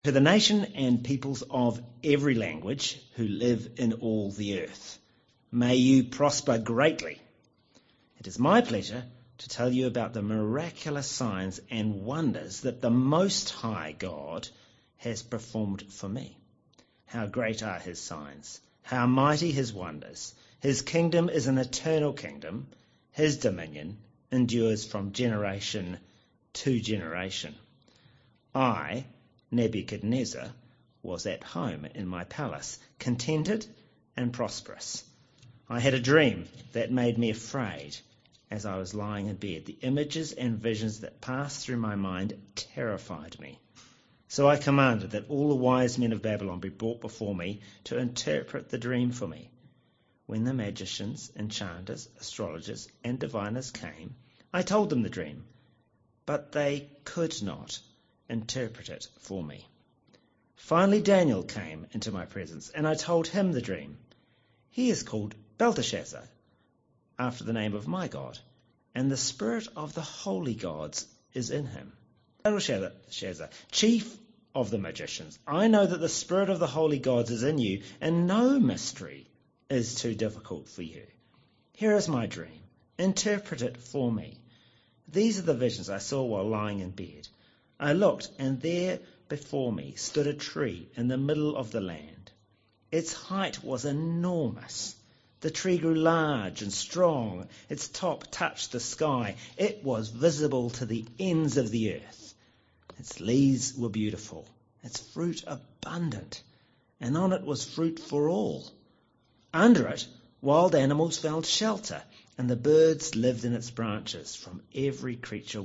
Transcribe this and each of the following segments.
To the nation and peoples of every language who live in all the earth, may you prosper greatly. It is my pleasure to tell you about the miraculous signs and wonders that the Most High God has performed for me. How great are his signs, how mighty his wonders. His kingdom is an eternal kingdom. His dominion endures from generation to generation. I, Nebuchadnezzar, was at home in my palace, contented and prosperous. I had a dream that made me afraid as I was lying in bed. The images and visions that passed through my mind terrified me. So I commanded that all the wise men of Babylon be brought before me to interpret the dream for me. When the magicians, enchanters, astrologers, and diviners came, I told them the dream, but they could not interpret it for me. Finally Daniel came into my presence, and I told him the dream. He is called Belteshazzar, after the name of my God, and the spirit of the holy gods is in him. Belteshazzar, chief of the magicians, I know that the spirit of the holy gods is in you, and no mystery is too difficult for you. Here is my dream. Interpret it for me. These are the visions I saw while lying in bed. I looked, and there before me stood a tree in the middle of the land. Its height was enormous. The tree grew large and strong. Its top touched the sky. It was visible to the ends of the earth. Its leaves were beautiful, its fruit abundant, and on it was fruit for all. Under it, wild animals found shelter, and the birds lived in its branches. From every creature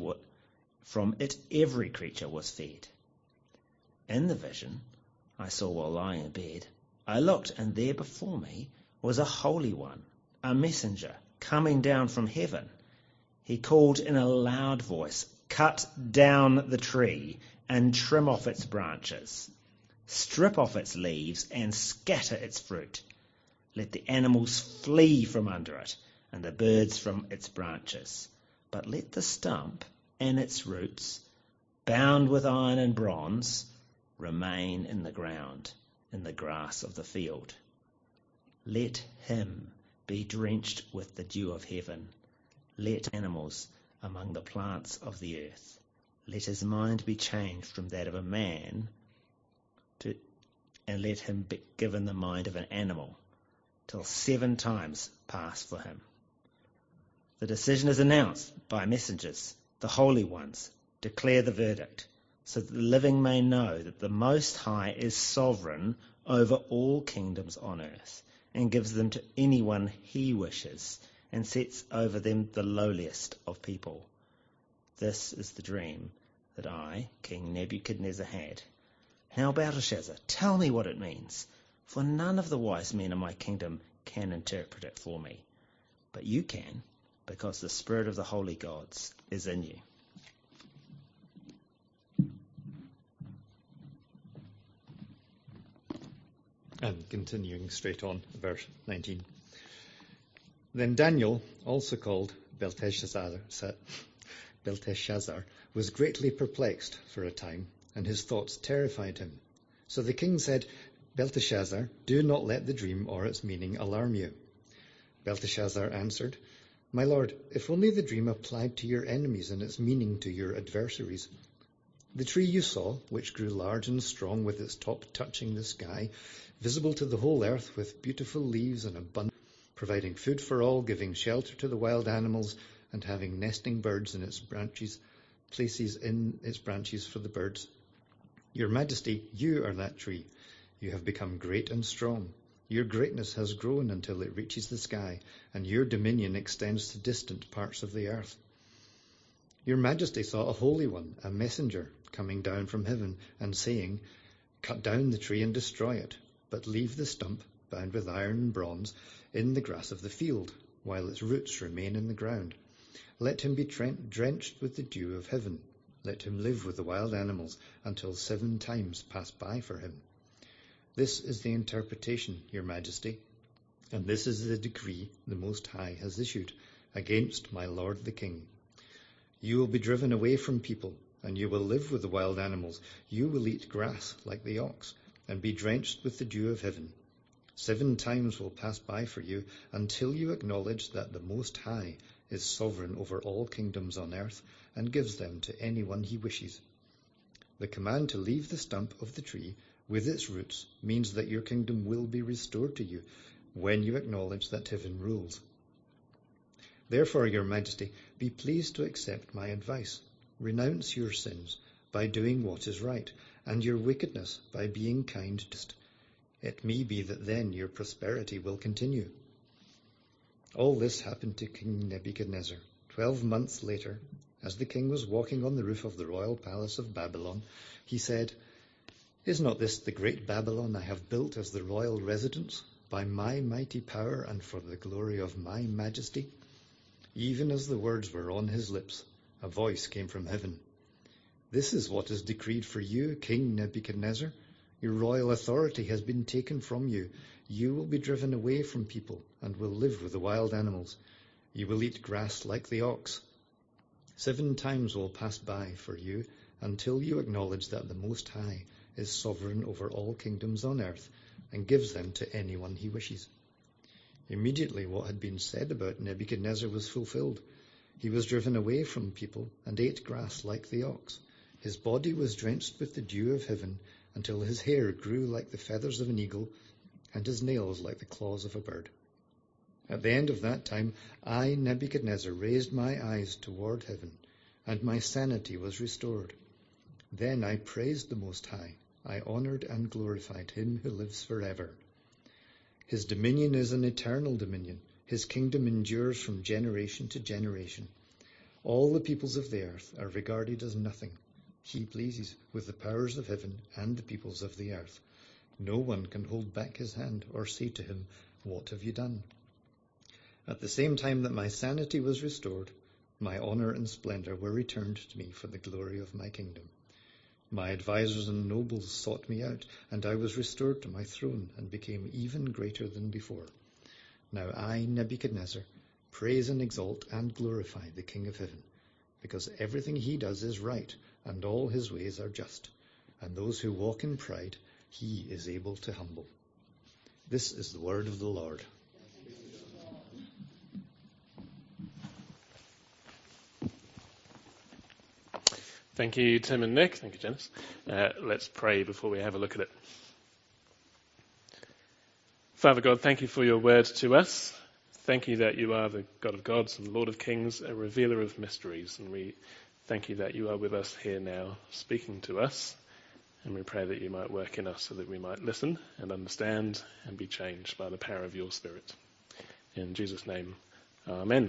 was fed. In the vision I saw while lying in bed, I looked, and there before me was a holy one, a messenger, coming down from heaven. He called in a loud voice, "Cut down the tree and trim off its branches. Strip off its leaves and scatter its fruit. Let the animals flee from under it and the birds from its branches. But let the stump and its roots, bound with iron and bronze, remain in the ground, in the grass of the field. Let him be drenched with the dew of heaven. Let animals among the plants of the earth. Let his mind be changed from that of a man, and let him be given the mind of an animal, till 7 times pass for him." The decision is announced by messengers. The holy ones declare the verdict, so that the living may know that the Most High is sovereign over all kingdoms on earth, and gives them to anyone he wishes, and sets over them the lowliest of people. This is the dream that I, King Nebuchadnezzar, had. Now, Belteshazzar, tell me what it means, for none of the wise men in my kingdom can interpret it for me. But you can, because the spirit of the holy gods is in you. And continuing straight on, verse 19. Then Daniel, also called Belteshazzar, was greatly perplexed for a time, and his thoughts terrified him. So the king said, "Belteshazzar, do not let the dream or its meaning alarm you." Belteshazzar answered, "My lord, if only the dream applied to your enemies and its meaning to your adversaries. The tree you saw, which grew large and strong with its top touching the sky, visible to the whole earth with beautiful leaves and abundant, providing food for all, giving shelter to the wild animals, and having nesting birds in its branches, places in its branches for the birds. Your Majesty, you are that tree. You have become great and strong. Your greatness has grown until it reaches the sky, and your dominion extends to distant parts of the earth. Your Majesty saw a holy one, a messenger, coming down from heaven and saying, 'Cut down the tree and destroy it, but leave the stump, bound with iron and bronze, in the grass of the field, while its roots remain in the ground. Let him be drenched with the dew of heaven. Let him live with the wild animals until 7 times pass by for him.' This is the interpretation, Your Majesty, and this is the decree the Most High has issued against my lord the king. You will be driven away from people and you will live with the wild animals. You will eat grass like the ox, and be drenched with the dew of heaven. 7 times will pass by for you until you acknowledge that the Most High is sovereign over all kingdoms on earth and gives them to anyone he wishes. The command to leave the stump of the tree with its roots means that your kingdom will be restored to you when you acknowledge that heaven rules. Therefore, Your Majesty, be pleased to accept my advice. Renounce your sins by doing what is right, and your wickedness by being kind. It may be that then your prosperity will continue. All this happened to King Nebuchadnezzar. 12 months later, as the king was walking on the roof of the royal palace of Babylon, he said, "Is not this the great Babylon I have built as the royal residence, by my mighty power and for the glory of my majesty?" Even as the words were on his lips, a voice came from heaven. "This is what is decreed for you, King Nebuchadnezzar. Your royal authority has been taken from you. You will be driven away from people and will live with the wild animals. You will eat grass like the ox. 7 times will pass by for you until you acknowledge that the Most High is sovereign over all kingdoms on earth and gives them to anyone he wishes." Immediately what had been said about Nebuchadnezzar was fulfilled. He was driven away from people and ate grass like the ox. His body was drenched with the dew of heaven until his hair grew like the feathers of an eagle and his nails like the claws of a bird. At the end of that time, I, Nebuchadnezzar, raised my eyes toward heaven, and my sanity was restored. Then I praised the Most High. I honored and glorified him who lives forever. His dominion is an eternal dominion. His kingdom endures from generation to generation. All the peoples of the earth are regarded as nothing. He pleases with the powers of heaven and the peoples of the earth. No one can hold back his hand or say to him, "What have you done?" At the same time that my sanity was restored, my honor and splendor were returned to me for the glory of my kingdom. My advisors and nobles sought me out, and I was restored to my throne and became even greater than before. Now I, Nebuchadnezzar, praise and exalt and glorify the King of heaven, because everything he does is right, and all his ways are just, and those who walk in pride he is able to humble. This is the word of the Lord. Thank you, Tim and Nick. Thank you, Janice. Let's pray before we have a look at it. Father God, thank you for your word to us. Thank you that you are the God of gods and Lord of kings, a revealer of mysteries. And we thank you that you are with us here now, speaking to us. And we pray that you might work in us so that we might listen and understand and be changed by the power of your Spirit. In Jesus' name, amen.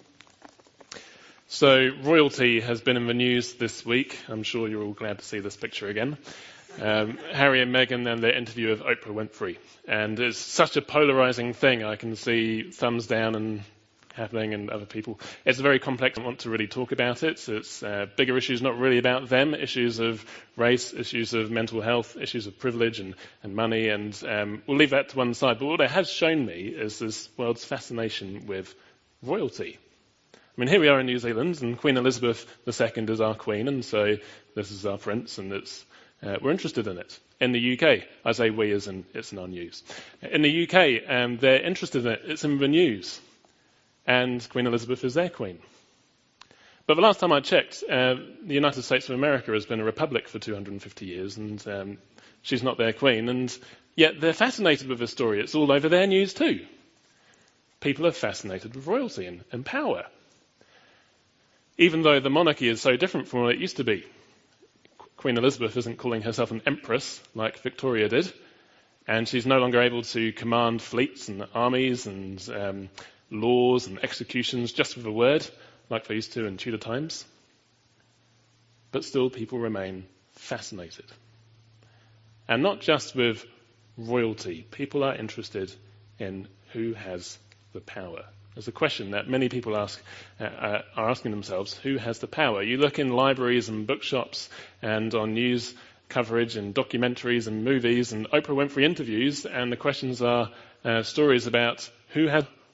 So royalty has been in the news this week. I'm sure you're all glad to see this picture again. Harry and Meghan and their interview of Oprah Winfrey. And it's such a polarizing thing. I can see thumbs down and happening and other people. It's very complex. I want to really talk about it. It's bigger issues, not really about them, issues of race, issues of mental health, issues of privilege and money. And we'll leave that to one side. But what it has shown me is this world's fascination with royalty. I mean, here we are in New Zealand, and Queen Elizabeth II is our queen, and so this is our prince, and we're interested in it. In the UK, I say we as in it's in our news. In the UK, they're interested in it. It's in the news, and Queen Elizabeth is their queen. But the last time I checked, the United States of America has been a republic for 250 years, and she's not their queen, and yet they're fascinated with the story. It's all over their news too. People are fascinated with royalty and power. Even though the monarchy is so different from what it used to be. Queen Elizabeth isn't calling herself an empress like Victoria did, and she's no longer able to command fleets and armies and laws and executions just with a word like they used to in Tudor times. But still people remain fascinated. And not just with royalty. People are interested in who has the power. There's a question that many people are asking themselves, who has the power? You look in libraries and bookshops and on news coverage and documentaries and movies and Oprah Winfrey interviews, and the questions are stories about who has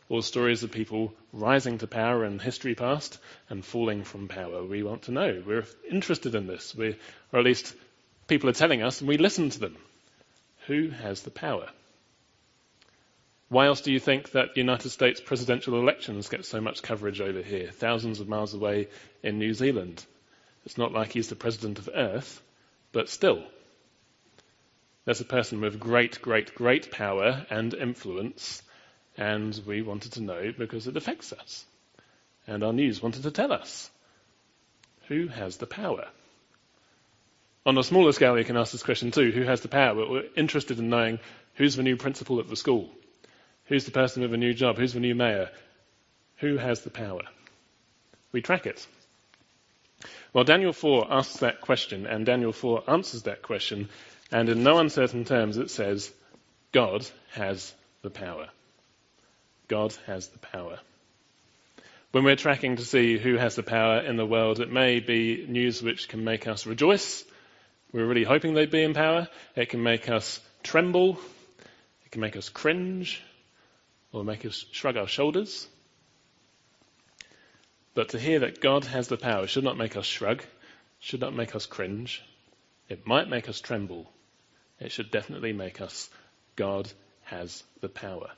or stories of people rising to power in history past and falling from power. We want to know. We're interested in this. Or at least people are telling us, and we listen to them. Who has the power? Why else do you think that the United States presidential elections get so much coverage over here, thousands of miles away in New Zealand? It's not like he's the president of Earth, but still. There's a person with great, great, great power and influence, and we wanted to know because it affects us. And our news wanted to tell us. Who has the power? On a smaller scale, you can ask this question too. Who has the power? But we're interested in knowing who's the new principal at the school. Who's the person with a new job? Who's the new mayor? Who has the power? We track it. Well, Daniel 4 asks that question, and Daniel 4 answers that question, and in no uncertain terms it says, God has the power. God has the power. When we're tracking to see who has the power in the world, it may be news which can make us rejoice. We're really hoping they'd be in power. It can make us tremble. It can make us cringe. Or make us shrug our shoulders. But to hear that God has the power should not make us shrug, should not make us cringe. It might make us tremble. It should definitely make us, God has the power.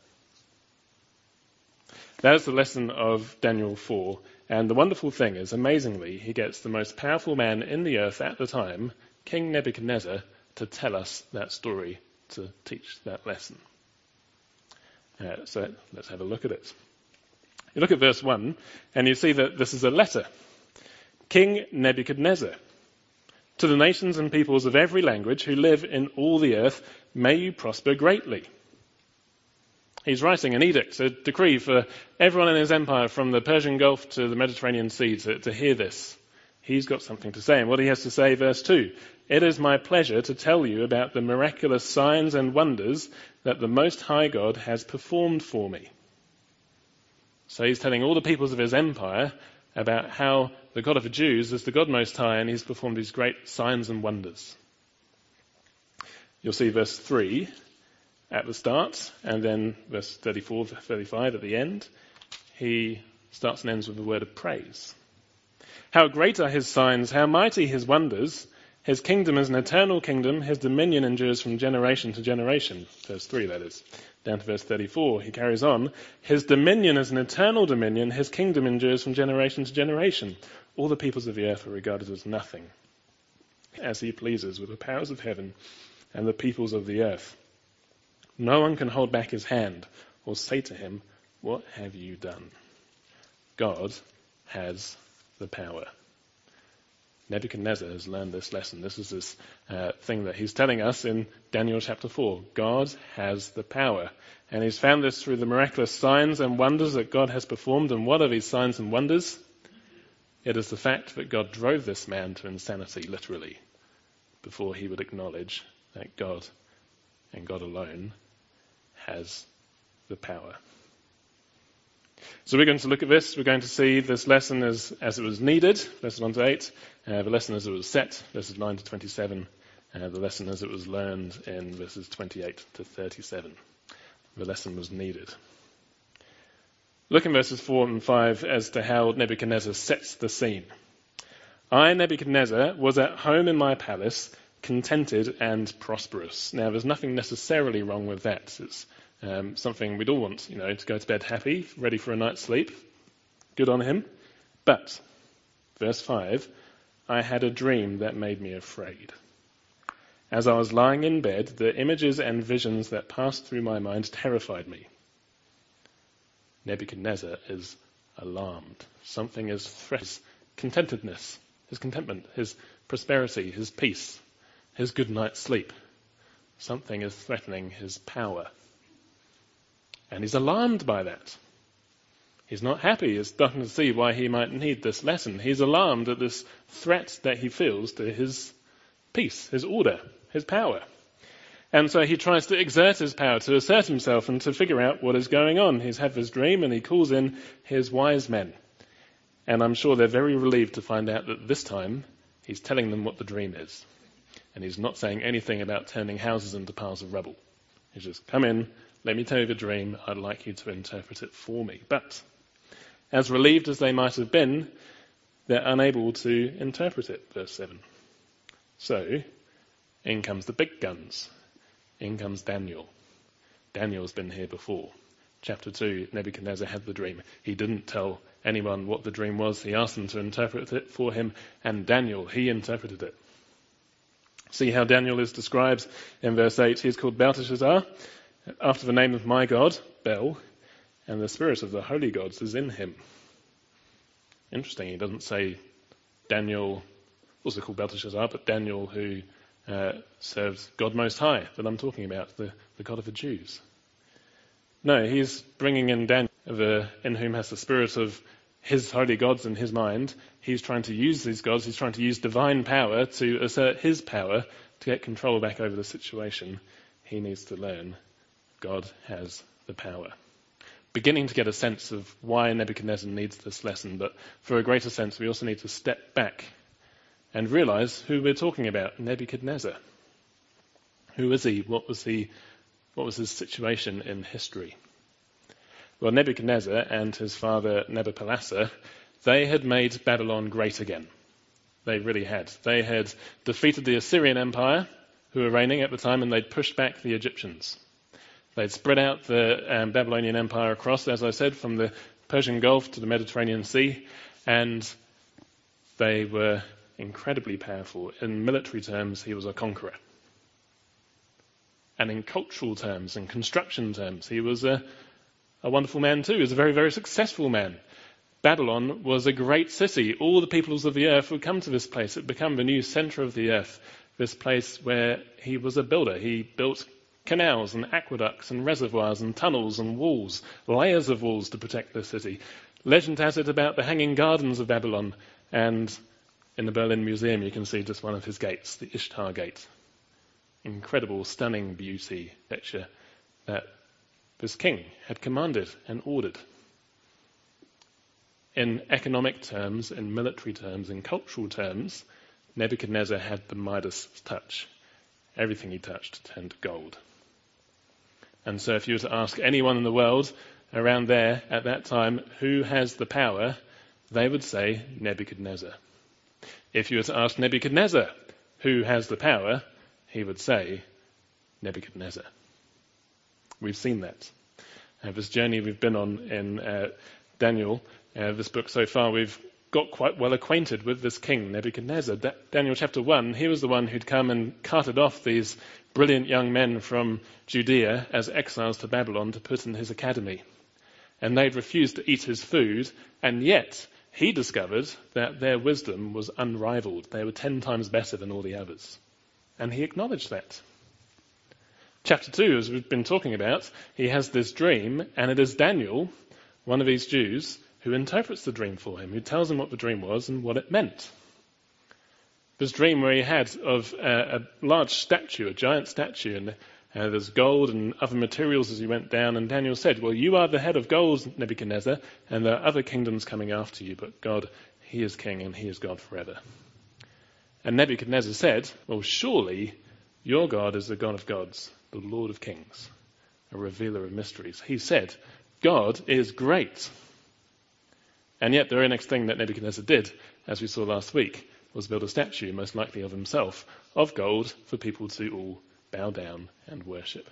That is the lesson of Daniel 4. And the wonderful thing is, amazingly, he gets the most powerful man in the earth at the time, King Nebuchadnezzar, to tell us that story, to teach that lesson. So let's have a look at it. You look at verse 1, and you see that this is a letter. King Nebuchadnezzar, to the nations and peoples of every language who live in all the earth, may you prosper greatly. He's writing an edict, a decree for everyone in his empire from the Persian Gulf to the Mediterranean Sea to hear this. He's got something to say. And what he has to say, verse 2, it is my pleasure to tell you about the miraculous signs and wonders that the Most High God has performed for me. So he's telling all the peoples of his empire about how the God of the Jews is the God Most High, and he's performed these great signs and wonders. You'll see verse 3 at the start, and then verse 34, 35 at the end. He starts and ends with the word of praise. How great are his signs, how mighty his wonders. His kingdom is an eternal kingdom. His dominion endures from generation to generation. Verse 3, that is. Down to verse 34, he carries on. His dominion is an eternal dominion. His kingdom endures from generation to generation. All the peoples of the earth are regarded as nothing, as he pleases with the powers of heaven and the peoples of the earth. No one can hold back his hand or say to him, what have you done? God has the power. Nebuchadnezzar has learned this lesson. This is this thing that he's telling us in Daniel chapter 4. God has the power. And he's found this through the miraculous signs and wonders that God has performed. And what are these signs and wonders? It is the fact that God drove this man to insanity, literally, before he would acknowledge that God, and God alone, has the power. So we're going to look at this. We're going to see this lesson as it was needed, verses 1 to 8. The lesson as it was set, verses 9 to 27. The lesson as it was learned in verses 28 to 37. The lesson was needed. Look in verses 4 and 5 as to how Nebuchadnezzar sets the scene. I, Nebuchadnezzar, was at home in my palace, contented and prosperous. Now, there's nothing necessarily wrong with that. It's something we'd all want, to go to bed happy, ready for a night's sleep. Good on him. But, verse 5, I had a dream that made me afraid. As I was lying in bed, the images and visions that passed through my mind terrified me. Nebuchadnezzar is alarmed. Something is threatening his contentedness, his contentment, his prosperity, his peace, his good night's sleep. Something is threatening his power. And he's alarmed by that. He's not happy. He's starting to see why he might need this lesson. He's alarmed at this threat that he feels to his peace, his order, his power. And so he tries to exert his power, to assert himself and to figure out what is going on. He's had this dream and he calls in his wise men. And I'm sure they're very relieved to find out that this time he's telling them what the dream is. And he's not saying anything about turning houses into piles of rubble. He's just, come in, let me tell you the dream. I'd like you to interpret it for me. But as relieved as they might have been, they're unable to interpret it, verse 7. So, in comes the big guns. In comes Daniel. Daniel's been here before. Chapter 2, Nebuchadnezzar had the dream. He didn't tell anyone what the dream was. He asked them to interpret it for him, and Daniel, he interpreted it. See how Daniel is described in verse 8. He is called Belteshazzar, after the name of my God, Bel, and the spirit of the holy gods is in him. Interesting, he doesn't say Daniel, also called Belteshazzar, but Daniel who serves God Most High, that I'm talking about, the God of the Jews. No, he's bringing in Daniel, in whom has the spirit of his holy gods in his mind. He's trying to use these gods, he's trying to use divine power to assert his power to get control back over the situation. He needs to learn God has the power. Beginning to get a sense of why Nebuchadnezzar needs this lesson, but for a greater sense we also need to step back and realize who we're talking about, Nebuchadnezzar. Who is he? What was his situation in history? Well, Nebuchadnezzar and his father Nebuchadnezzar, they had made Babylon great again. They really had. They had defeated the Assyrian Empire, who were reigning at the time, and they'd pushed back the Egyptians. They'd spread out the Babylonian Empire across, as I said, from the Persian Gulf to the Mediterranean Sea, and they were incredibly powerful. In military terms, he was a conqueror. And in cultural terms and construction terms, he was a wonderful man too. He was a very, very successful man. Babylon was a great city. All the peoples of the earth would come to this place. It became the new center of the earth, this place where he was a builder. He built canals and aqueducts and reservoirs and tunnels and walls, layers of walls to protect the city. Legend has it about the Hanging Gardens of Babylon, and in the Berlin Museum you can see just one of his gates, the Ishtar Gate. Incredible, stunning beauty, picture that this king had commanded and ordered. In economic terms, in military terms, in cultural terms, Nebuchadnezzar had the Midas touch. Everything he touched turned to gold. And so if you were to ask anyone in the world around there at that time who has the power, they would say Nebuchadnezzar. If you were to ask Nebuchadnezzar who has the power, he would say Nebuchadnezzar. We've seen that. This journey we've been on in Daniel, this book so far, we've got quite well acquainted with this king, Nebuchadnezzar. Daniel chapter 1, he was the one who'd come and carted off these brilliant young men from Judea as exiles to Babylon to put in his academy. And they'd refused to eat his food, and yet he discovered that their wisdom was unrivaled. They were 10 times better than all the others. And he acknowledged that. Chapter 2, as we've been talking about, he has this dream, and it is Daniel, one of these Jews, who interprets the dream for him, who tells him what the dream was and what it meant. This dream where he had of a large statue, a giant statue, and there's gold and other materials as he went down, and Daniel said, well, you are the head of gold, Nebuchadnezzar, and there are other kingdoms coming after you, but God, he is king and he is God forever. And Nebuchadnezzar said, well, surely your God is the God of gods, the Lord of kings, a revealer of mysteries. He said, God is great. And yet the very next thing that Nebuchadnezzar did, as we saw last week, was build a statue, most likely of himself, of gold for people to all bow down and worship.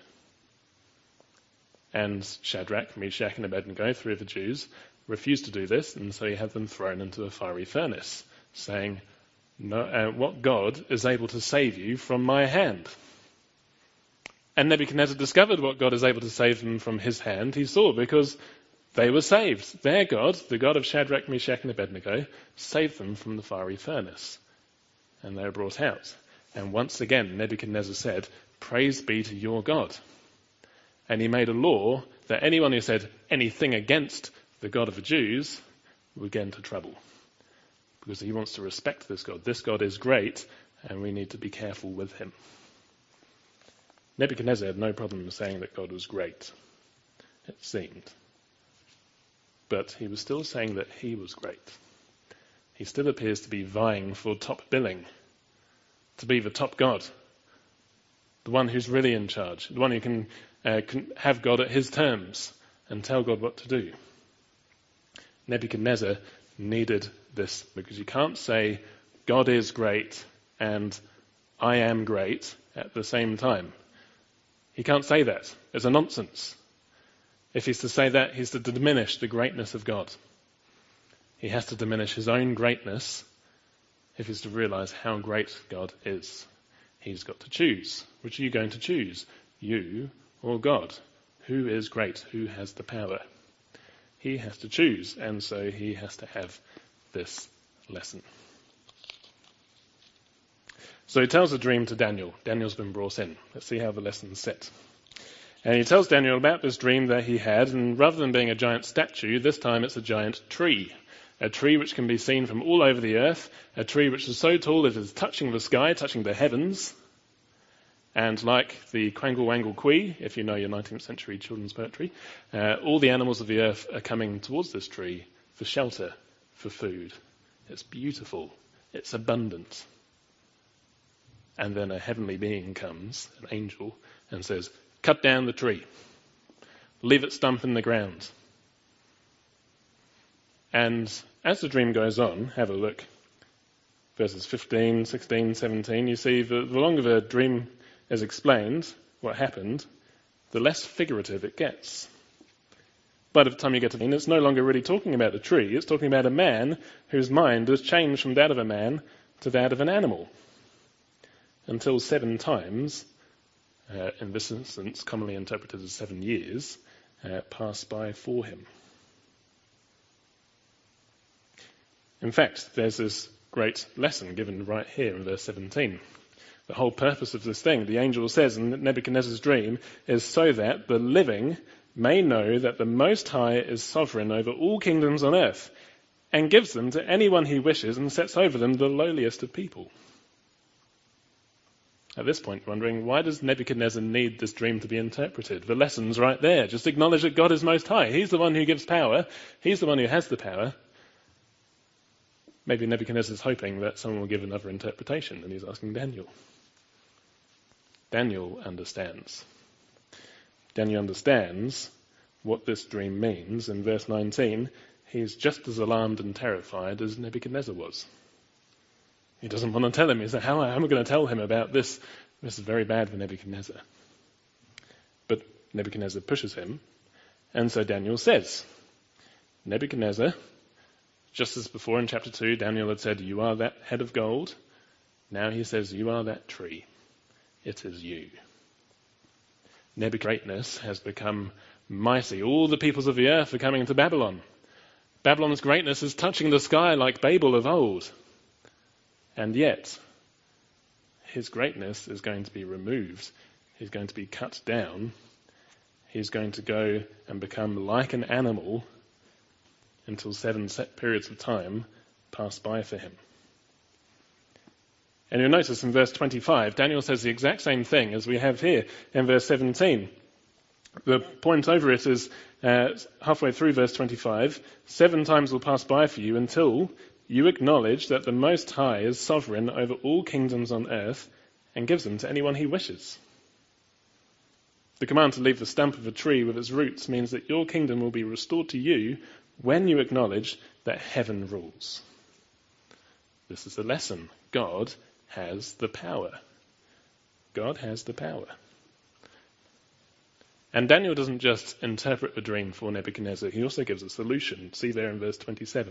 And Shadrach, Meshach and Abednego, 3 of the Jews, refused to do this, and so he had them thrown into a fiery furnace, saying, no, what God is able to save you from my hand? And Nebuchadnezzar discovered what God is able to save them from his hand. He saw, because they were saved. Their God, the God of Shadrach, Meshach and Abednego, saved them from the fiery furnace. And they were brought out. And once again, Nebuchadnezzar said, praise be to your God. And he made a law that anyone who said anything against the God of the Jews would get into trouble. Because he wants to respect this God. This God is great, and we need to be careful with him. Nebuchadnezzar had no problem saying that God was great, it seemed. But he was still saying that he was great. He still appears to be vying for top billing, to be the top God, the one who's really in charge, the one who can have God at his terms and tell God what to do. Nebuchadnezzar needed this, because you can't say God is great and I am great at the same time. He can't say that. It's a nonsense. If he's to say that, he's to diminish the greatness of God. He has to diminish his own greatness if he's to realize how great God is. He's got to choose. Which are you going to choose? You or God? Who is great? Who has the power? He has to choose, and so he has to have this lesson. So he tells the dream to Daniel. Daniel's been brought in. Let's see how the lesson's set. And he tells Daniel about this dream that he had, and rather than being a giant statue, this time it's a giant tree. A tree which can be seen from all over the earth, a tree which is so tall it is touching the sky, touching the heavens. And like the Quangle Wangle Quee, if you know your 19th century children's poetry, all the animals of the earth are coming towards this tree for shelter, for food. It's beautiful. It's abundant. And then a heavenly being comes, an angel, and says, cut down the tree. Leave it stump in the ground. And as the dream goes on, have a look. Verses 15, 16, 17, you see the longer the dream is explained, what happened, the less figurative it gets. By the time you get to the end, it's no longer really talking about the tree. It's talking about a man whose mind has changed from that of a man to that of an animal. Until 7 times, in this instance commonly interpreted as 7 years, pass by for him. In fact, there's this great lesson given right here in verse 17. The whole purpose of this thing, the angel says in Nebuchadnezzar's dream, is so that the living may know that the Most High is sovereign over all kingdoms on earth, and gives them to anyone he wishes, and sets over them the lowliest of people. At this point, wondering, why does Nebuchadnezzar need this dream to be interpreted? The lesson's right there. Just acknowledge that God is Most High. He's the one who gives power. He's the one who has the power. Maybe Nebuchadnezzar's hoping that someone will give another interpretation, and he's asking Daniel. Daniel understands. Daniel understands what this dream means. In verse 19, he's just as alarmed and terrified as Nebuchadnezzar was. He doesn't want to tell him. He says, how am I going to tell him about this? This is very bad for Nebuchadnezzar. But Nebuchadnezzar pushes him, and so Daniel says, Nebuchadnezzar, just as before in chapter 2, Daniel had said, you are that head of gold. Now he says, you are that tree. It is you. Nebuchadnezzar's greatness has become mighty. All the peoples of the earth are coming to Babylon. Babylon's greatness is touching the sky like Babel of old. And yet, his greatness is going to be removed. He's going to be cut down. He's going to go and become like an animal until 7 set periods of time pass by for him. And you'll notice in verse 25, Daniel says the exact same thing as we have here in verse 17. The point over it is halfway through verse 25, 7 times will pass by for you until you acknowledge that the Most High is sovereign over all kingdoms on earth and gives them to anyone he wishes. The command to leave the stump of a tree with its roots means that your kingdom will be restored to you when you acknowledge that heaven rules. This is the lesson. God has the power. God has the power. And Daniel doesn't just interpret the dream for Nebuchadnezzar, he also gives a solution. See there in verse 27.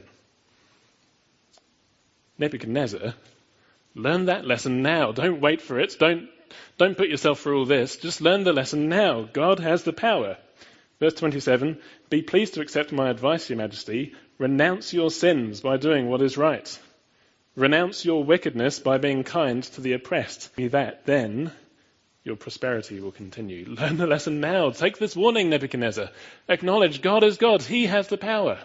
Nebuchadnezzar, learn that lesson now. Don't wait for it. Don't put yourself through all this. Just learn the lesson now. God has the power. Verse 27, be pleased to accept my advice, your majesty. Renounce your sins by doing what is right. Renounce your wickedness by being kind to the oppressed. Be that, then your prosperity will continue. Learn the lesson now. Take this warning, Nebuchadnezzar. Acknowledge God is God. He has the power.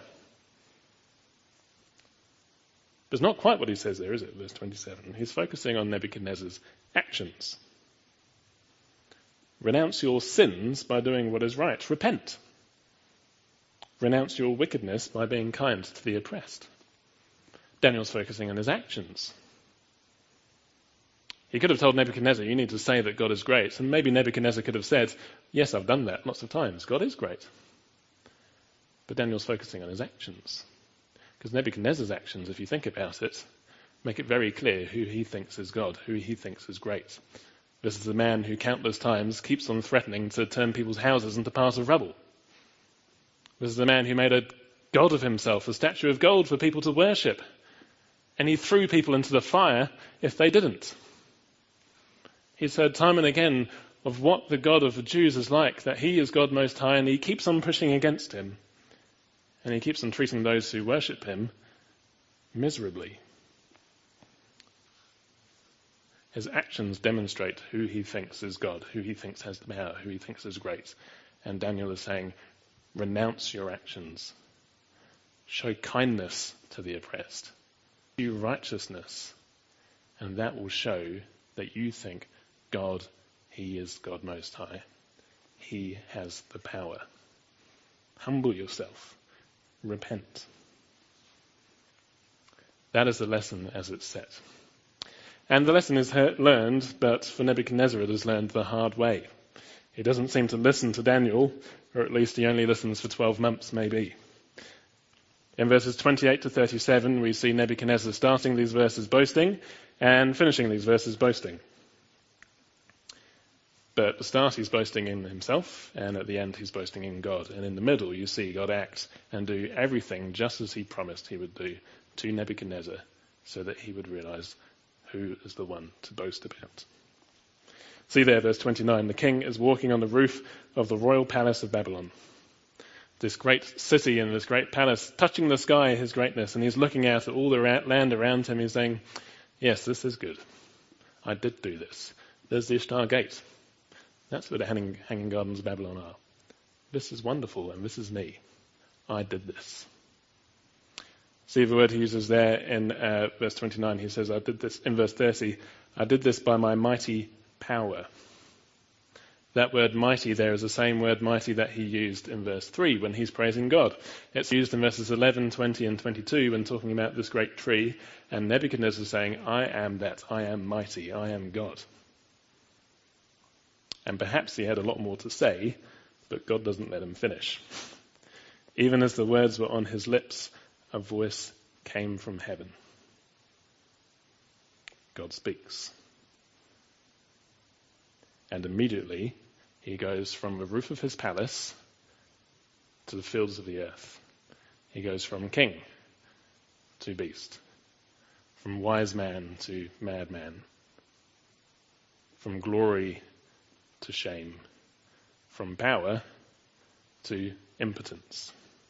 But it's not quite what he says there, is it? Verse 27. He's focusing on Nebuchadnezzar's actions. Renounce your sins by doing what is right. Repent. Renounce your wickedness by being kind to the oppressed. Daniel's focusing on his actions. He could have told Nebuchadnezzar, you need to say that God is great. And maybe Nebuchadnezzar could have said, yes, I've done that lots of times. God is great. But Daniel's focusing on his actions. Because Nebuchadnezzar's actions, if you think about it, make it very clear who he thinks is God, who he thinks is great. This is a man who countless times keeps on threatening to turn people's houses into piles of rubble. This is a man who made a god of himself, a statue of gold for people to worship. And he threw people into the fire if they didn't. He's heard time and again of what the God of the Jews is like, that he is God Most High, and he keeps on pushing against him. And he keeps on treating those who worship him miserably. His actions demonstrate who he thinks is God, who he thinks has the power, who he thinks is great. And Daniel is saying, renounce your actions. Show kindness to the oppressed. Do righteousness. And that will show that you think God, he is God Most High. He has the power. Humble yourself. Repent. That is the lesson as it's set. And the lesson is learned, but for Nebuchadnezzar it is learned the hard way. He doesn't seem to listen to Daniel, or at least he only listens for 12 months maybe. In verses 28 to 37 we see Nebuchadnezzar starting these verses boasting and finishing these verses boasting. But at the start he's boasting in himself, and at the end he's boasting in God. And in the middle you see God act and do everything just as he promised he would do to Nebuchadnezzar, so that he would realize who is the one to boast about. See there, verse 29, the king is walking on the roof of the royal palace of Babylon. This great city and this great palace, touching the sky, his greatness, and he's looking out at all the land around him. He's saying, yes, this is good. I did do this. There's the Ishtar Gate. That's where the hanging gardens of Babylon are. This is wonderful, and this is me. I did this. See the word he uses there in verse 29. He says, I did this, in verse 30, I did this by my mighty power. That word mighty there is the same word mighty that he used in verse 3 when he's praising God. It's used in verses 11, 20 and 22 when talking about this great tree, and Nebuchadnezzar saying, I am that, I am mighty, I am God. And perhaps he had a lot more to say, but God doesn't let him finish. Even as the words were on his lips, a voice came from heaven. God speaks. And immediately he goes from the roof of his palace to the fields of the earth. He goes from king to beast, from wise man to madman, from glory to shame, from power to impotence,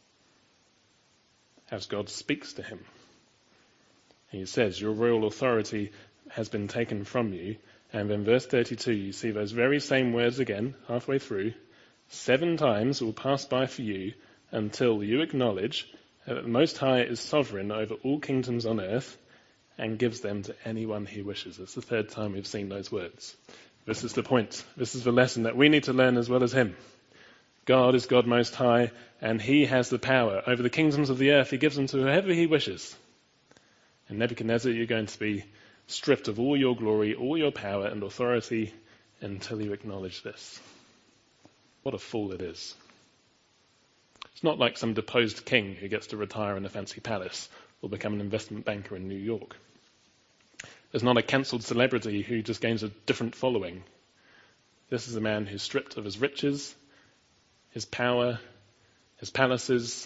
as God speaks to him. He says, your royal authority has been taken from you. And in verse 32, you see those very same words again, halfway through. 7 times will pass by for you until you acknowledge that the Most High is sovereign over all kingdoms on earth and gives them to anyone he wishes. It's the 3rd time we've seen those words. This is the point. This is the lesson that we need to learn as well as him. God is God Most High, and he has the power over the kingdoms of the earth. He gives them to whoever he wishes. And Nebuchadnezzar, you're going to be stripped of all your glory, all your power and authority until you acknowledge this. What a fool it is. It's not like some deposed king who gets to retire in a fancy palace or become an investment banker in New York. There's not a cancelled celebrity who just gains a different following. This is a man who's stripped of his riches, his power, his palaces,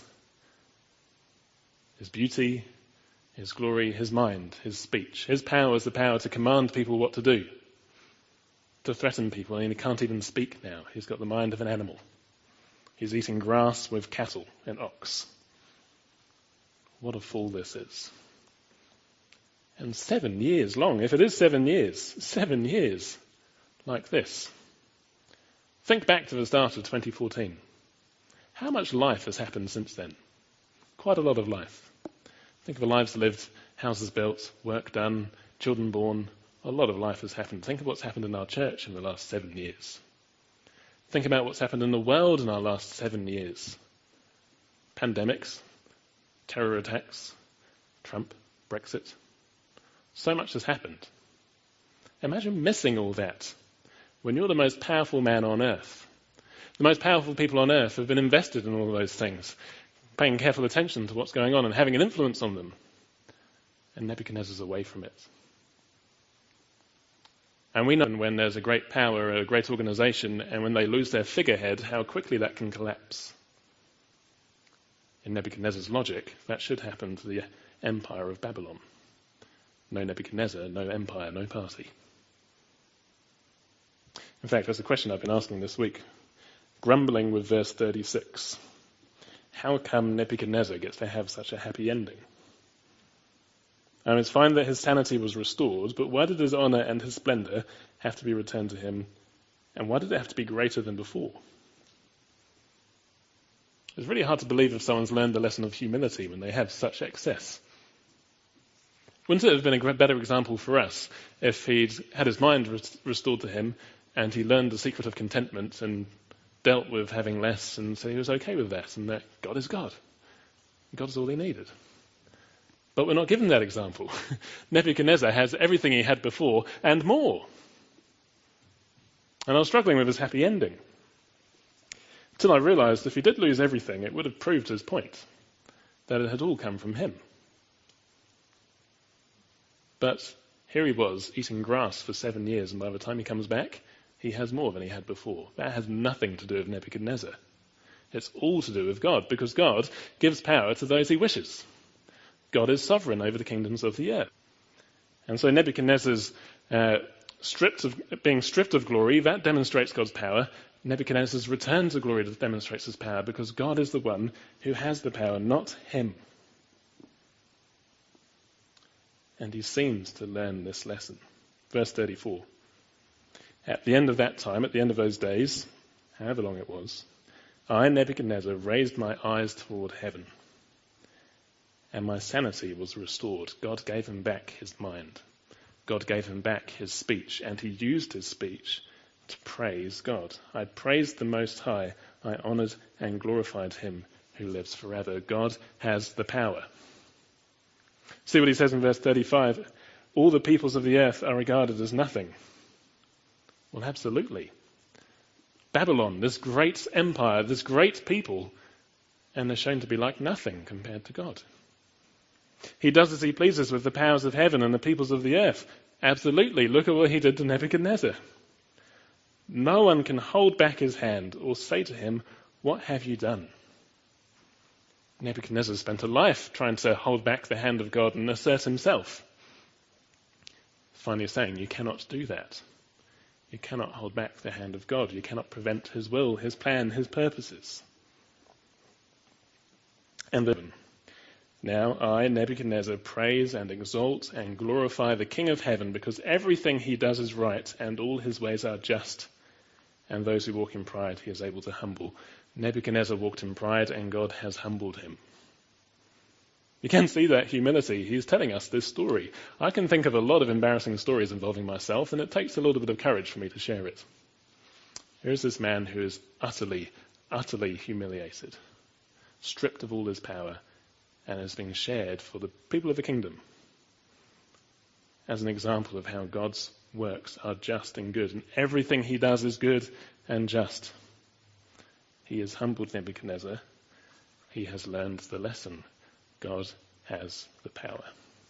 his beauty, his glory, his mind, his speech. His power is the power to command people what to do, to threaten people, and he can't even speak now. He's got the mind of an animal. He's eating grass with cattle and ox. What a fool this is. And 7 years long, if it is 7 years, 7 years like this. Think back to the start of 2014. How much life has happened since then? Quite a lot of life. Think of the lives lived, houses built, work done, children born. A lot of life has happened. Think of what's happened in our church in the last 7 years. Think about what's happened in the world in our last 7 years. Pandemics, terror attacks, Trump, Brexit. So much has happened. Imagine missing all that when you're the most powerful man on earth. The most powerful people on earth have been invested in all of those things, paying careful attention to what's going on and having an influence on them. And Nebuchadnezzar's away from it. And we know when there's a great power, a great organization, and when they lose their figurehead, how quickly that can collapse. In Nebuchadnezzar's logic, that should happen to the empire of Babylon. No Nebuchadnezzar, no empire, no party. In fact, that's a question I've been asking this week. Grumbling with verse 36. How come Nebuchadnezzar gets to have such a happy ending? It's fine that his sanity was restored, but why did his honor and his splendor have to be returned to him? And why did it have to be greater than before? It's really hard to believe if someone's learned the lesson of humility when they have such excess. Wouldn't it have been a better example for us if he'd had his mind restored to him and he learned the secret of contentment and dealt with having less, and so he was okay with that, and that God is God. God is all he needed. But we're not given that example. Nebuchadnezzar has everything he had before and more. And I was struggling with his happy ending. Until I realized if he did lose everything, it would have proved his point, that it had all come from him. But here he was, eating grass for 7 years, and by the time he comes back, he has more than he had before. That has nothing to do with Nebuchadnezzar. It's all to do with God, because God gives power to those he wishes. God is sovereign over the kingdoms of the earth. And so Nebuchadnezzar's being stripped of glory, that demonstrates God's power. Nebuchadnezzar's return to glory demonstrates his power, because God is the one who has the power, not him. And he seems to learn this lesson. Verse 34. At the end of that time, at the end of those days, however long it was, I, Nebuchadnezzar, raised my eyes toward heaven, and my sanity was restored. God gave him back his mind. God gave him back his speech, and he used his speech to praise God. I praised the Most High. I honored and glorified him who lives forever. God has the power. See what he says in verse 35. All the peoples of the earth are regarded as nothing. Well, absolutely. Babylon, this great empire, this great people, and they're shown to be like nothing compared to God. He does as he pleases with the powers of heaven and the peoples of the earth. Absolutely. Look at what he did to Nebuchadnezzar. No one can hold back his hand or say to him, "What have you done?" Nebuchadnezzar spent a life trying to hold back the hand of God and assert himself. Finally saying, you cannot do that. You cannot hold back the hand of God. You cannot prevent his will, his plan, his purposes. And now I, Nebuchadnezzar, praise and exalt and glorify the King of heaven, because everything he does is right and all his ways are just. And those who walk in pride he is able to humble. Nebuchadnezzar walked in pride and God has humbled him. You can see that humility. He's telling us this story. I can think of a lot of embarrassing stories involving myself, and it takes a little bit of courage for me to share it. Here's this man who is utterly, utterly humiliated, stripped of all his power, and is being shared for the people of the kingdom as an example of how God's works are just and good, and everything he does is good and just. He has humbled Nebuchadnezzar. He has learned the lesson. God has the power.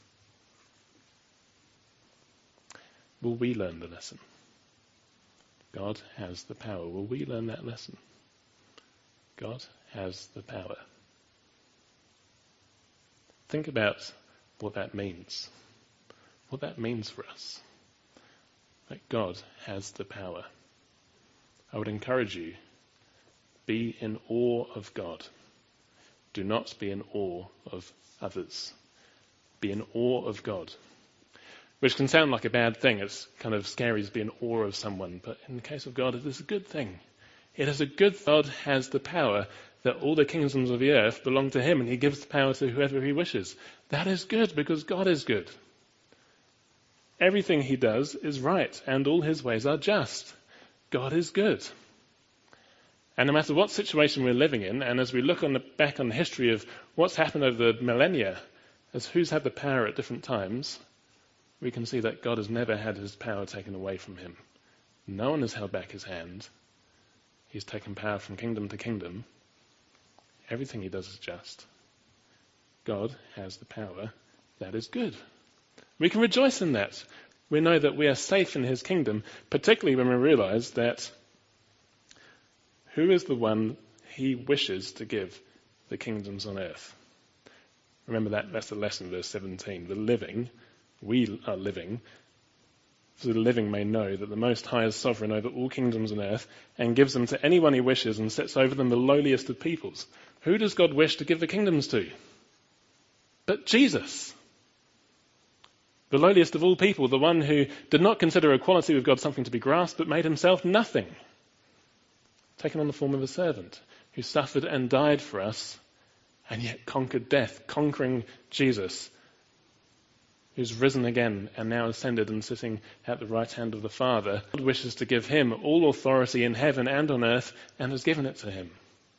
Will we learn the lesson? God has the power. Will we learn that lesson? God has the power. Think about what that means. What that means for us. That God has the power. I would encourage you, be in awe of God. Do not be in awe of others. Be in awe of God. Which can sound like a bad thing. It's kind of scary to be in awe of someone. But in the case of God, it is a good thing. It is a good thing. God has the power that all the kingdoms of the earth belong to him, and he gives the power to whoever he wishes. That is good because God is good. Everything he does is right, and all his ways are just. God is good. And no matter what situation we're living in, and as we look back on the history of what's happened over the millennia, as who's had the power at different times, we can see that God has never had his power taken away from him. No one has held back his hand. He's taken power from kingdom to kingdom. Everything he does is just. God has the power that is good. We can rejoice in that. We know that we are safe in his kingdom, particularly when we realize that who is the one he wishes to give the kingdoms on earth? Remember that's the lesson, verse 17. The living, we are living, so the living may know that the Most High is sovereign over all kingdoms on earth and gives them to anyone he wishes and sets over them the lowliest of peoples. Who does God wish to give the kingdoms to? But Jesus. The lowliest of all people, the one who did not consider equality with God something to be grasped, but made himself nothing. Taken on the form of a servant, who suffered and died for us, and yet conquered death, conquering Jesus, who's risen again and now ascended and sitting at the right hand of the Father. God wishes to give him all authority in heaven and on earth, and has given it to him.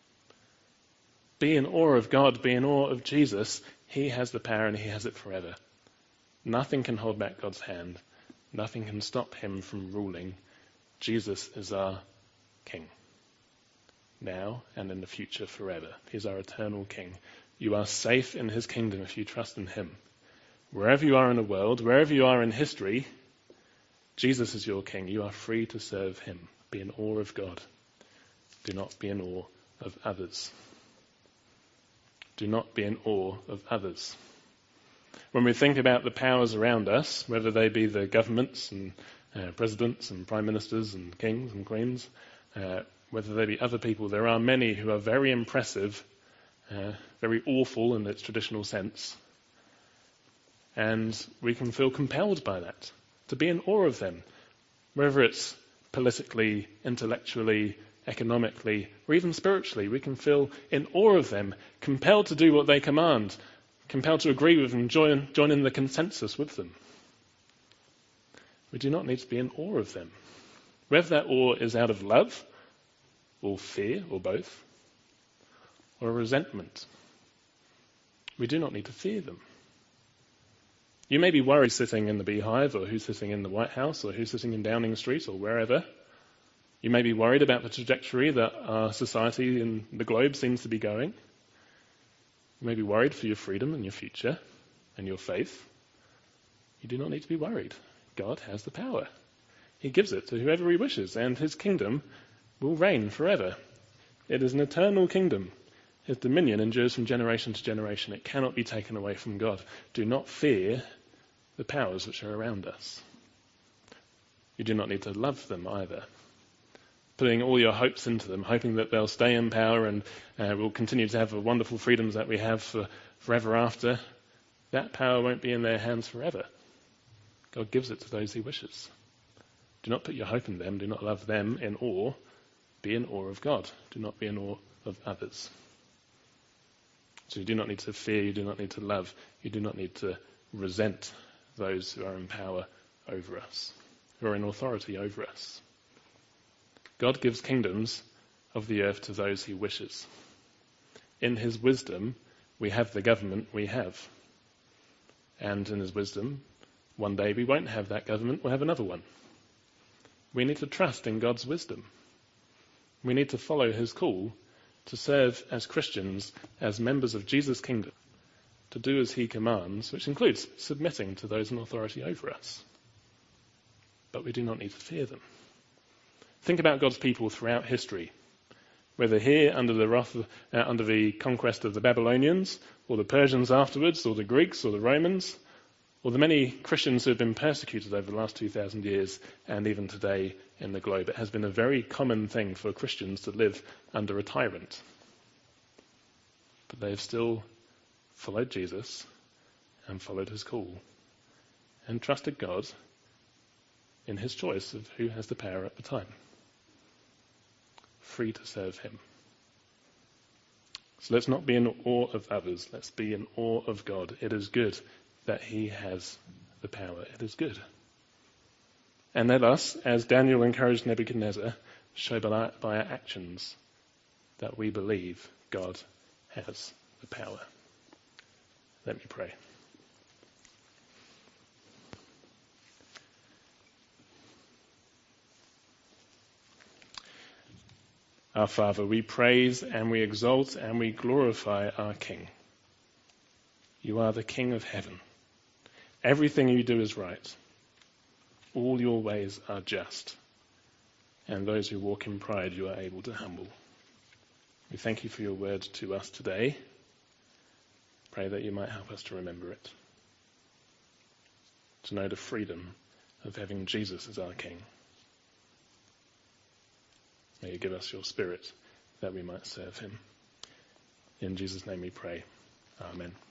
Be in awe of God, be in awe of Jesus. He has the power and he has it forever. Nothing can hold back God's hand. Nothing can stop him from ruling. Jesus is our King. Now and in the future forever. He's our eternal King. You are safe in his kingdom if you trust in him. Wherever you are in the world, wherever you are in history, Jesus is your King. You are free to serve him. Be in awe of God. Do not be in awe of others. Do not be in awe of others. When we think about the powers around us, whether they be the governments and presidents and prime ministers and kings and queens, whether they be other people, there are many who are very impressive, very awful in its traditional sense. And we can feel compelled by that, to be in awe of them, whether it's politically, intellectually, economically, or even spiritually. We can feel in awe of them, compelled to do what they command, compelled to agree with and join in the consensus with them. We do not need to be in awe of them. Whether that awe is out of love, or fear, or both, or resentment, we do not need to fear them. You may be worried sitting in the Beehive, or who's sitting in the White House, or who's sitting in Downing Street, or wherever. You may be worried about the trajectory that our society and the globe seems to be going. You may be worried for your freedom and your future and your faith. You do not need to be worried. God has the power. He gives it to whoever he wishes, and his kingdom will reign forever. It is an eternal kingdom. His dominion endures from generation to generation. It cannot be taken away from God. Do not fear the powers which are around us. You do not need to love them either. Putting all your hopes into them, hoping that they'll stay in power and will continue to have the wonderful freedoms that we have forever after, that power won't be in their hands forever. God gives it to those he wishes. Do not put your hope in them. Do not love them in awe. Be in awe of God. Do not be in awe of others. So you do not need to fear. You do not need to love. You do not need to resent those who are in power over us, who are in authority over us. God gives kingdoms of the earth to those he wishes. In his wisdom, we have the government we have. And in his wisdom, one day we won't have that government, we'll have another one. We need to trust in God's wisdom. We need to follow his call to serve as Christians, as members of Jesus' kingdom, to do as he commands, which includes submitting to those in authority over us. But we do not need to fear them. Think about God's people throughout history, whether here under the conquest of the Babylonians, or the Persians afterwards, or the Greeks, or the Romans, or the many Christians who have been persecuted over the last 2,000 years, and even today in the globe. It has been a very common thing for Christians to live under a tyrant. But they have still followed Jesus and followed his call and trusted God in his choice of who has the power at the time. Free to serve him. So let's not be in awe of others. Let's be in awe of God. It is good that he has the power. It is good. And let us, as Daniel encouraged Nebuchadnezzar, show by our actions that we believe God has the power. Let me pray. Our Father, we praise and we exalt and we glorify our King. You are the King of heaven. Everything you do is right. All your ways are just. And those who walk in pride you are able to humble. We thank you for your word to us today. Pray that you might help us to remember it. To know the freedom of having Jesus as our King. May you give us your Spirit that we might serve him. In Jesus' name we pray. Amen.